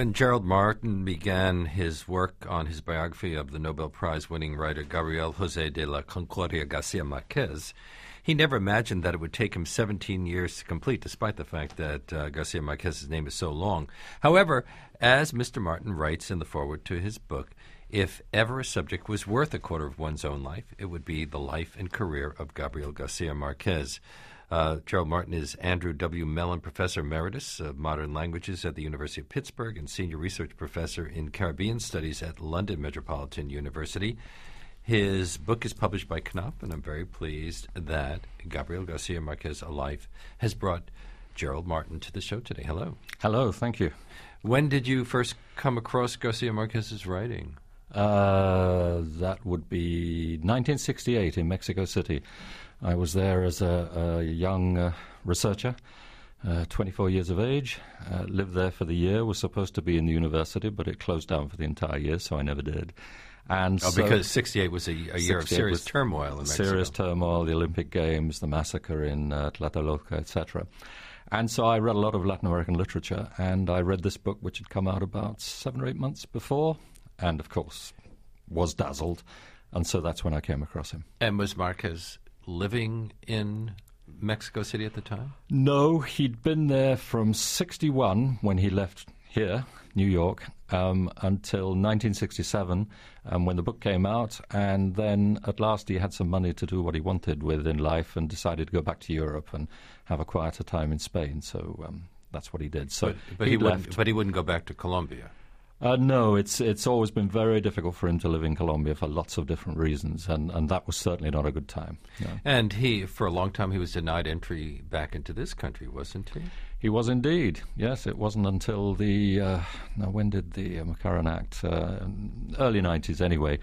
When Gerald Martin began his work on his biography of the Nobel Prize-winning writer Gabriel José de la Concordia Garcia Marquez, he never imagined that it would take him 17 years to complete, despite the fact that Garcia Marquez's name is so long. However, as Mr. Martin writes in the foreword to his book, if ever a subject was worth a quarter of one's own life, it would be the life and career of Gabriel Garcia Marquez. Gerald Martin is Andrew W. Mellon Professor Emeritus of Modern Languages at the University of Pittsburgh and Senior Research Professor in Caribbean Studies at London Metropolitan University. His book is published by Knopf, and I'm very pleased that Gabriel Garcia Marquez, A Life, has brought Gerald Martin to the show today. Hello. Hello, thank you. When did you first come across Garcia Marquez's writing? That would be 1968 in Mexico City. I was there as a young researcher, 24 years of age, lived there for the year, was supposed to be in the university, but it closed down for the entire year, so I never did. And because 68 was a year of serious turmoil in Mexico. Serious turmoil, the Olympic Games, the massacre in Tlatelolco, etc. And so I read a lot of Latin American literature, and I read this book, which had come out about 7 or 8 months before, and, of course, was dazzled, and so that's when I came across him. And was Marquez living in Mexico City at the time? No, he'd been there from 61, when he left here, New York, until 1967, when the book came out, and then at last he had some money to do what he wanted with in life and decided to go back to Europe and have a quieter time in Spain, so that's what he did. So but he wouldn't go back to Colombia. No, it's always been very difficult for him to live in Colombia for lots of different reasons, and that was certainly not a good time. No. And for a long time, he was denied entry back into this country, wasn't he? He was indeed, yes. It wasn't until when did the McCarran Act? Early 90s anyway.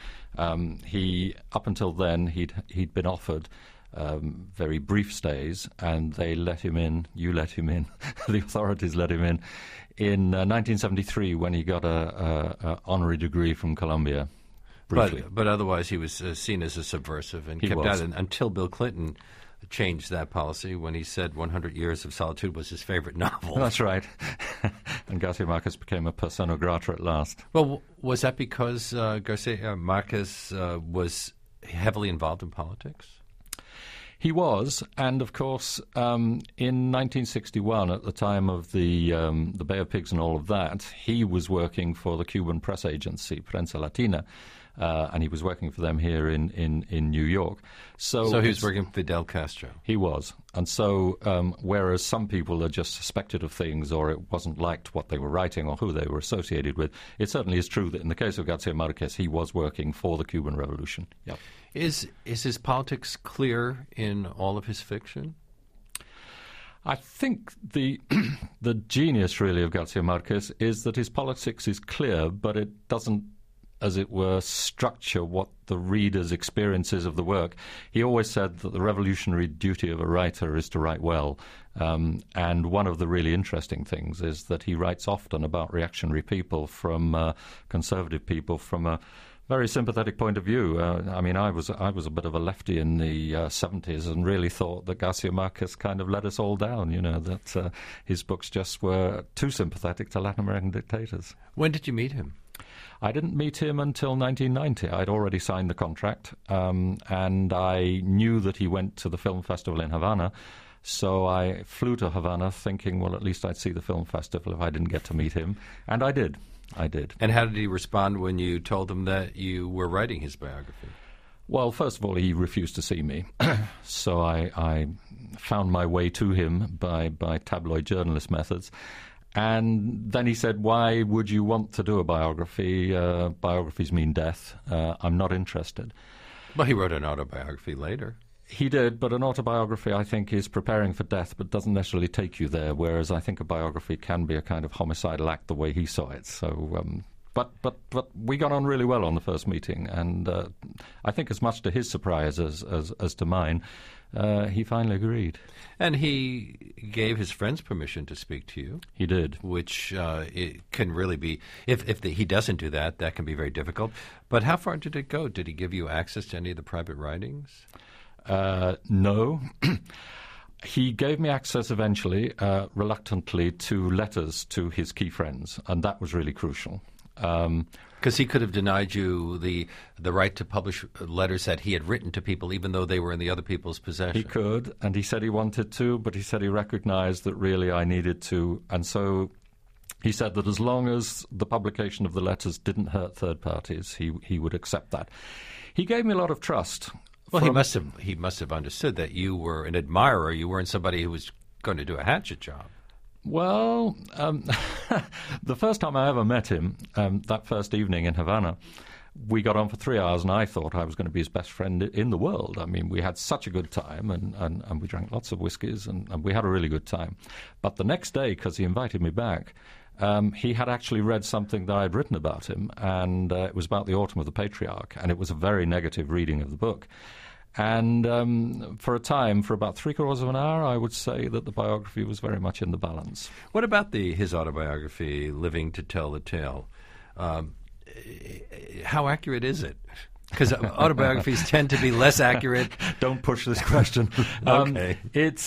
Up until then, he'd been offered very brief stays, and they let him in, the authorities let him in 1973 when he got a honorary degree from Columbia, briefly. But otherwise he was seen as a subversive and kept out until Bill Clinton changed that policy when he said 100 Years of Solitude was his favorite novel. That's right. And Garcia Marquez became a persona grata at last. Well, was that because Garcia Marquez was heavily involved in politics? He was, and of course, in 1961, at the time of the Bay of Pigs and all of that, he was working for the Cuban press agency, Prensa Latina, and he was working for them here in New York. So he was working for Fidel Castro. He was, and so whereas some people are just suspected of things, or it wasn't liked what they were writing or who they were associated with, it certainly is true that in the case of Garcia Marquez, he was working for the Cuban Revolution. Yep. Is his politics clear in all of his fiction? I think the genius, really, of Garcia Marquez is that his politics is clear, but it doesn't, as it were, structure what the reader's experience is of the work. He always said that the revolutionary duty of a writer is to write well. And one of the really interesting things is that he writes often about reactionary people from conservative people from a very sympathetic point of view. I was a bit of a lefty in the 70s and really thought that Garcia Marquez kind of let us all down, that his books just were too sympathetic to Latin American dictators. When did you meet him? I didn't meet him until 1990. I'd already signed the contract, and I knew that he went to the film festival in Havana, so I flew to Havana thinking, well, at least I'd see the film festival if I didn't get to meet him, and I did. And how did he respond when you told him that you were writing his biography? Well, first of all, he refused to see me. So I found my way to him by tabloid journalist methods. And then he said, why would you want to do a biography? Biographies mean death. I'm not interested. Well, he wrote an autobiography later. He did, but an autobiography, I think, is preparing for death, but doesn't necessarily take you there, whereas I think a biography can be a kind of homicidal act the way he saw it. So, but we got on really well on the first meeting, and I think as much to his surprise as to mine, he finally agreed. And he gave his friends permission to speak to you. He did. Which it can really be, if he doesn't do that, that can be very difficult. But how far did it go? Did he give you access to any of the private writings? No. He gave me access eventually, reluctantly, to letters to his key friends, and that was really crucial. Because he could have denied you the right to publish letters that he had written to people, even though they were in the other people's possession. He could, and he said he wanted to, but he said he recognized that really I needed to, and so he said that as long as the publication of the letters didn't hurt third parties, he would accept that. He gave me a lot of trust. Well, he must have understood that you were an admirer. You weren't somebody who was going to do a hatchet job. Well, the first time I ever met him, that first evening in Havana, we got on for 3 hours, and I thought I was going to be his best friend in the world. I mean, we had such a good time, and we drank lots of whiskies, and we had a really good time. But the next day, because he invited me back, he had actually read something that I had written about him, and it was about the Autumn of the Patriarch, and it was a very negative reading of the book. And for a time, for about 3/4 of an hour, I would say that the biography was very much in the balance. What about his autobiography, Living to Tell the Tale? How accurate is it? Because autobiographies tend to be less accurate. Don't push this question. Okay. I'd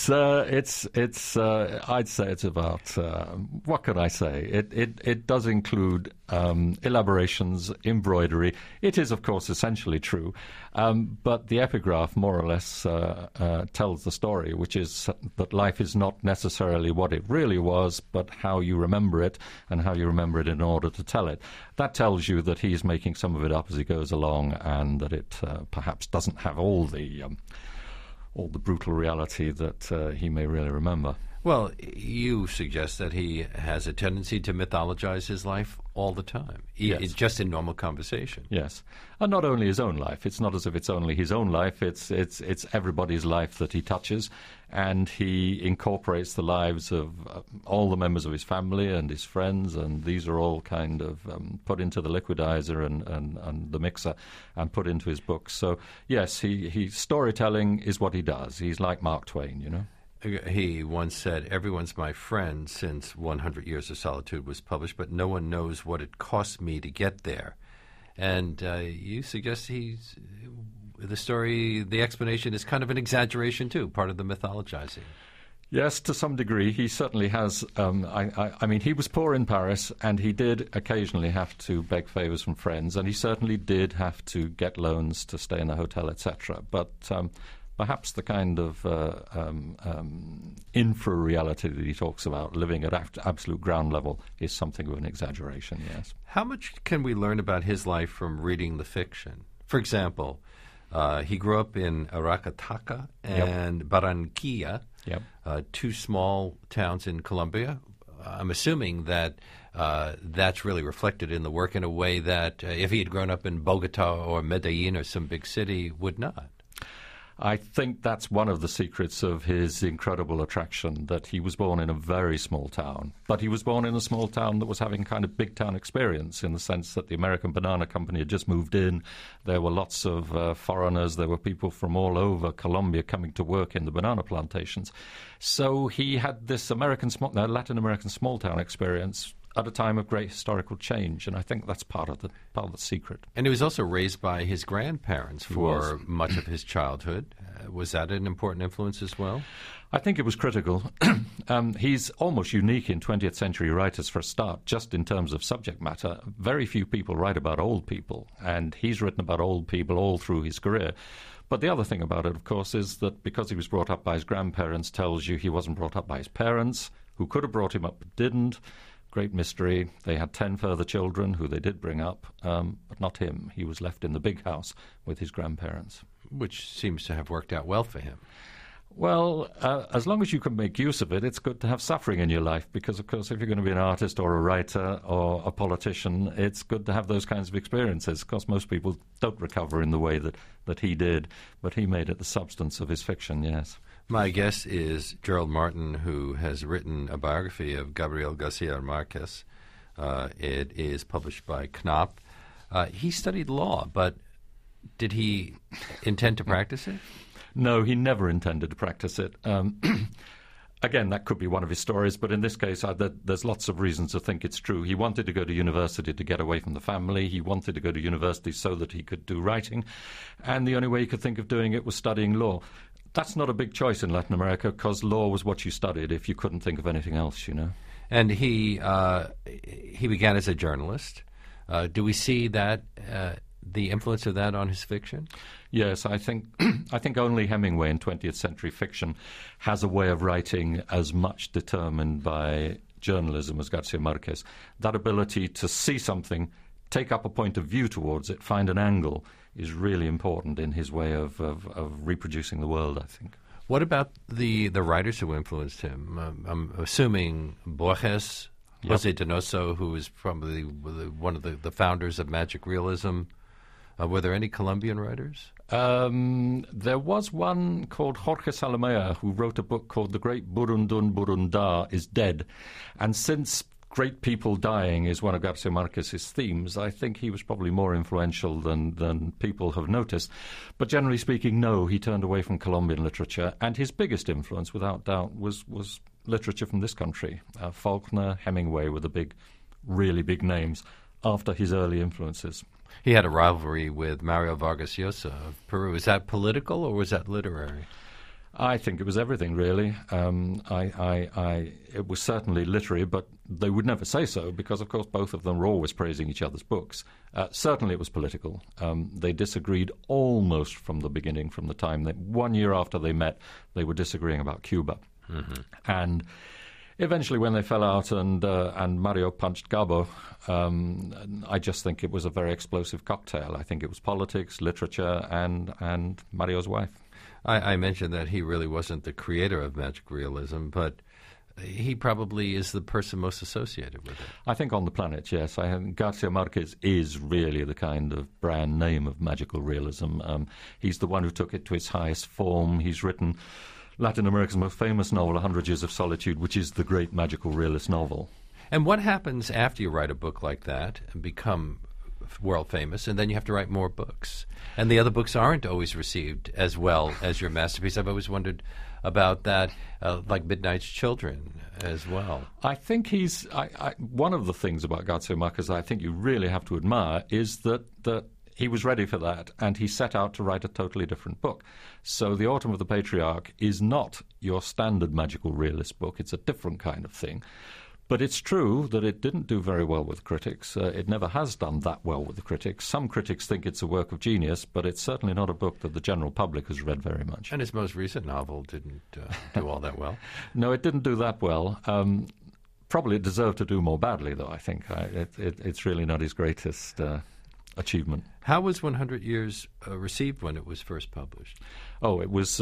say it's about, what could I say? It does include elaborations, embroidery. It is, of course, essentially true. But the epigraph more or less tells the story, which is that life is not necessarily what it really was, but how you remember it and how you remember it in order to tell it. That tells you that he's making some of it up as he goes along, and that it perhaps doesn't have all the brutal reality that he may really remember. Well, you suggest that he has a tendency to mythologize his life all the time, yes. Just in normal conversation. Yes, and not only his own life. It's not as if it's only his own life. It's everybody's life that he touches, and he incorporates the lives of all the members of his family and his friends, and these are all kind of put into the liquidizer and the mixer and put into his books. So, yes, he storytelling is what he does. He's like Mark Twain, you know. He once said, "Everyone's my friend since 100 Years of Solitude was published, but no one knows what it cost me to get there." And you suggest the explanation is kind of an exaggeration too, part of the mythologizing. Yes, to some degree. He certainly has. I mean, he was poor in Paris, and he did occasionally have to beg favors from friends, and he certainly did have to get loans to stay in a hotel, etc. But perhaps the kind of infra-reality that he talks about, living at absolute ground level, is something of an exaggeration, yes. How much can we learn about his life from reading the fiction? For example, he grew up in Aracataca and Barranquilla, two small towns in Colombia. I'm assuming that that's really reflected in the work in a way that if he had grown up in Bogota or Medellin or some big city, would not. I think that's one of the secrets of his incredible attraction, that he was born in a very small town. But he was born in a small town that was having kind of big town experience, in the sense that the American Banana Company had just moved in. There were lots of foreigners. There were people from all over Colombia coming to work in the banana plantations. So he had this Latin American small town experience at a time of great historical change, and I think that's part of the secret. And he was also raised by his grandparents for much of his childhood. Was that an important influence as well? I think it was critical. He's almost unique in 20th century writers for a start, just in terms of subject matter. Very few people write about old people, and he's written about old people all through his career. But the other thing about it, of course, is that because he was brought up by his grandparents, tells you he wasn't brought up by his parents, who could have brought him up but didn't. Great mystery. They had 10 further children who they did bring up, but not him. He was left in the big house with his grandparents. Which seems to have worked out well for him. Well, as long as you can make use of it, it's good to have suffering in your life, because, of course, if you're going to be an artist or a writer or a politician, it's good to have those kinds of experiences. Of course, most people don't recover in the way that he did, but he made it the substance of his fiction, yes. My guest is Gerald Martin, who has written a biography of Gabriel Garcia Marquez. It is published by Knopf. He studied law, but did he intend to practice it? No, he never intended to practice it. Again, that could be one of his stories, but in this case, there's lots of reasons to think it's true. He wanted to go to university to get away from the family. He wanted to go to university so that he could do writing, and the only way he could think of doing it was studying law. That's not a big choice in Latin America because law was what you studied if you couldn't think of anything else, you know. And he began as a journalist. Do we see that the influence of that on his fiction? Yes, I think only Hemingway in 20th century fiction has a way of writing as much determined by journalism as Garcia Marquez. That ability to see something, take up a point of view towards it, find an angle, is really important in his way of reproducing the world, I think. What about the writers who influenced him? I'm assuming Borges, Yep. Jose Donoso, who is probably one of the founders of magic realism. Were there any Colombian writers? There was one called Jorge Salomea who wrote a book called The Great Burundun Burunda is Dead. And since great people dying is one of Garcia Marquez's themes, I think he was probably more influential than people have noticed. But generally speaking, no, he turned away from Colombian literature. And his biggest influence, without doubt, was literature from this country. Faulkner, Hemingway were the really big names after his early influences. He had a rivalry with Mario Vargas Llosa of Peru. Is that political or was that literary? I think it was everything, really. It was certainly literary, but they would never say so because, of course, both of them were always praising each other's books. Certainly it was political. They disagreed almost from the beginning, from the time that 1 year after they met, they were disagreeing about Cuba. Mm-hmm. And eventually when they fell out and Mario punched Gabo, I just think it was a very explosive cocktail. I think it was politics, literature, and Mario's wife. I mentioned that he really wasn't the creator of magic realism, but he probably is the person most associated with it. I think on the planet, yes. Garcia Marquez is really the kind of brand name of magical realism. He's the one who took it to its highest form. He's written Latin America's most famous novel, 100 Years of Solitude, which is the great magical realist novel. And what happens after you write a book like that and become world famous, and then you have to write more books? And the other books aren't always received as well as your masterpiece. I've always wondered about that, like Midnight's Children as well. I think one of the things about Garcia Marquez I think you really have to admire is that he was ready for that, and he set out to write a totally different book. So The Autumn of the Patriarch is not your standard magical realist book. It's a different kind of thing. But it's true that it didn't do very well with critics. It never has done that well with the critics. Some critics think it's a work of genius, but it's certainly not a book that the general public has read very much. And his most recent novel didn't do all that well. No, it didn't do that well. Probably it deserved to do more badly, though, I think. It's really not his greatest achievement. How was 100 Years received when it was first published? Oh, it was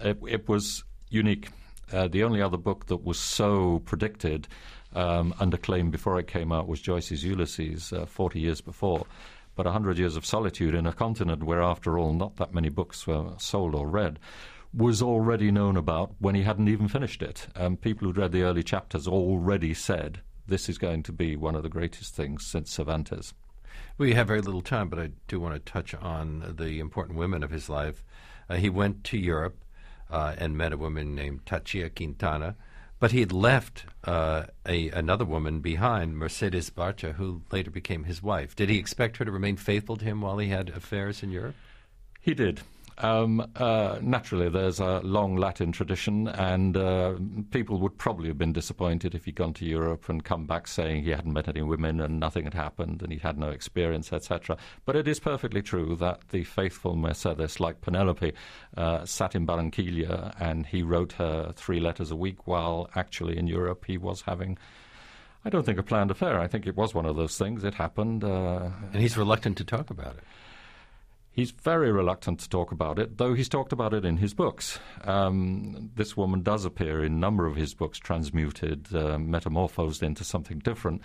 unique. The only other book that was so predicted and acclaimed before it came out was Joyce's Ulysses 40 years before. But 100 Years of Solitude in a continent where, after all, not that many books were sold or read, was already known about when he hadn't even finished it. People who'd read the early chapters already said, this is going to be one of the greatest things since Cervantes. We have very little time, but I do want to touch on the important women of his life. He went to Europe and met a woman named Tachia Quintana, but he had left another woman behind, Mercedes Barcha, who later became his wife. Did he expect her to remain faithful to him while he had affairs in Europe? He did. Naturally, there's a long Latin tradition, and people would probably have been disappointed if he'd gone to Europe and come back saying he hadn't met any women and nothing had happened and he'd had no experience, etc. But it is perfectly true that the faithful Mercedes, like Penelope, sat in Barranquilla and he wrote her 3 letters a week, while actually in Europe he was having, I don't think, a planned affair. I think it was one of those things. It happened. And he's reluctant to talk about it. He's very reluctant to talk about it, though he's talked about it in his books. This woman does appear in a number of his books, transmuted, metamorphosed into something different,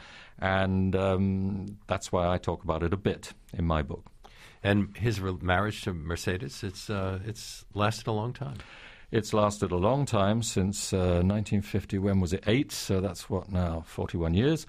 and that's why I talk about it a bit in my book. And his marriage to Mercedes, it's lasted a long time. It's lasted a long time, since 1950. When was it? 8, so that's what now, 41 years?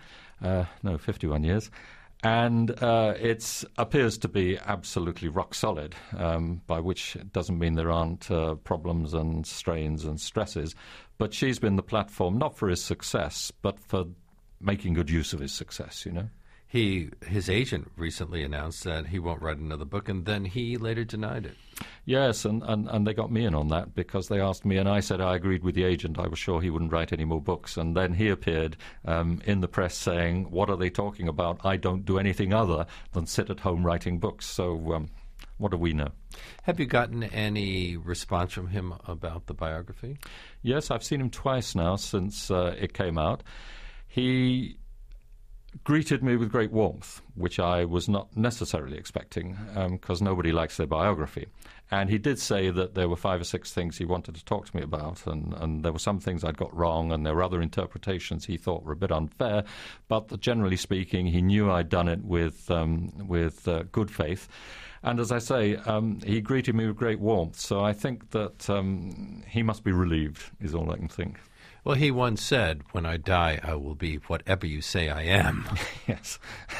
51 years. And it appears to be absolutely rock solid, by which it doesn't mean there aren't problems and strains and stresses. But she's been the platform not for his success, but for making good use of his success, you know. His agent recently announced that he won't write another book, and then he later denied it. Yes, and they got me in on that because they asked me, and I said I agreed with the agent. I was sure he wouldn't write any more books. And then he appeared in the press saying, what are they talking about? I don't do anything other than sit at home writing books. So what do we know? Have you gotten any response from him about the biography? Yes, I've seen him twice now since it came out. He greeted me with great warmth, which I was not necessarily expecting, because nobody likes their biography. And he did say that there were 5 or 6 things he wanted to talk to me about, and there were some things I'd got wrong, and there were other interpretations he thought were a bit unfair, but that generally speaking, he knew I'd done it with good faith. And as I say, he greeted me with great warmth, so I think that he must be relieved, is all I can think. Well, he once said, when I die, I will be whatever you say I am. Yes.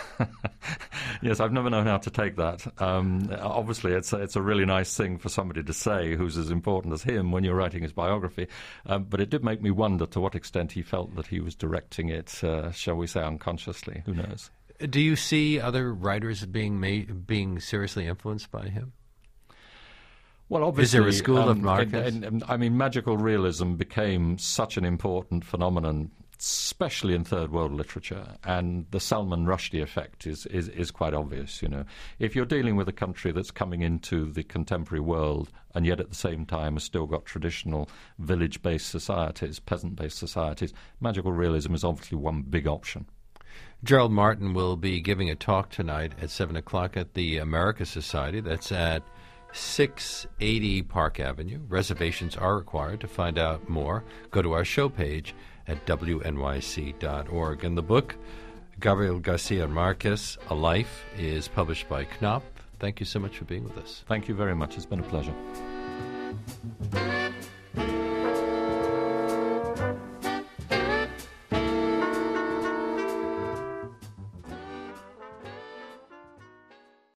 Yes, I've never known how to take that. Obviously, it's a really nice thing for somebody to say who's as important as him when you're writing his biography. But it did make me wonder to what extent he felt that he was directing it, shall we say, unconsciously. Who knows? Do you see other writers being seriously influenced by him? Well, obviously, is there a school of Marquez? I mean, magical realism became such an important phenomenon, especially in Third World literature, and the Salman Rushdie effect is quite obvious. You know, if you're dealing with a country that's coming into the contemporary world, and yet at the same time has still got traditional village-based societies, peasant-based societies, magical realism is obviously one big option. Gerald Martin will be giving a talk tonight at 7 o'clock at the America Society. That's at 680 Park Avenue. Reservations are required. To find out more, go to our show page at wnyc.org. And the book, Gabriel Garcia Marquez, A Life, is published by Knopf. Thank you so much for being with us. Thank you very much. It's been a pleasure.